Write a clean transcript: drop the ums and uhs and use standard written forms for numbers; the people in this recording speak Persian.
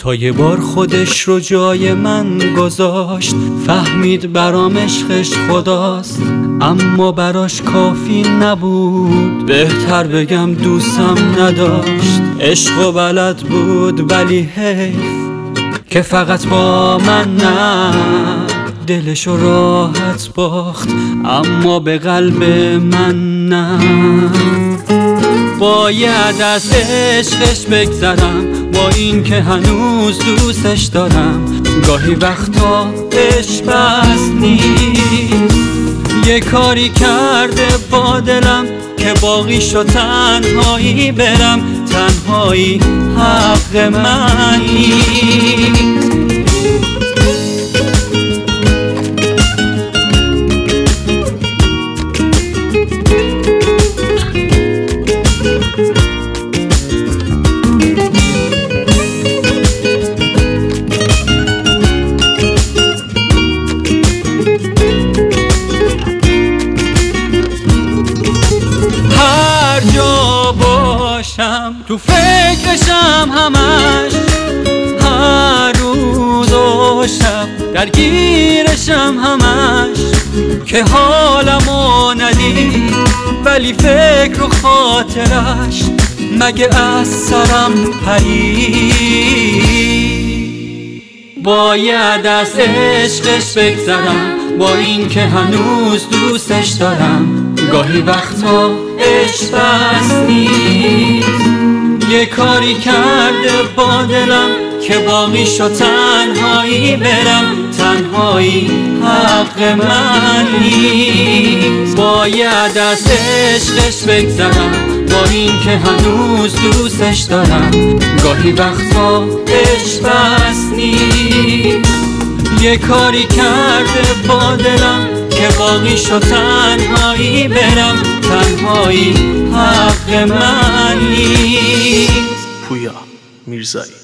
تا یه بار خودش رو جای من گذاشت، فهمید برام عشقش خداست، اما براش کافی نبود. بهتر بگم دوستم نداشت، عشق و بلد بود ولی حیف که فقط با من نه. دلشو راحت باخت اما به قلب من نه. باید از عشقش بگذرم با این که هنوز دوستش دارم. گاهی وقتا عشق بس نیست، یه کاری کرده با دلم که باقیشو تنهایی برم. تنهایی حق من نیست. تو فکرشم همش، هر روز و شب درگیرشم همش، که حالمو ندید ولی فکر و خاطرش مگه از سرم پرید. باید از عشقش بگذرم با این که هنوز دوستش دارم. گاهی وقتا عشق بس نیست، یه کاری کرده با دلم که باقیشو تنهایی برم. تنهایی حق من نیست. باید از عشقش بگذرم با این که هنوز دوستش دارم. گاهی وقتا عشق بس نیست، یه کاری کرده با دلم که باقیشو تنهایی برم. تنهایی حق من نیست. پویا میرزایی.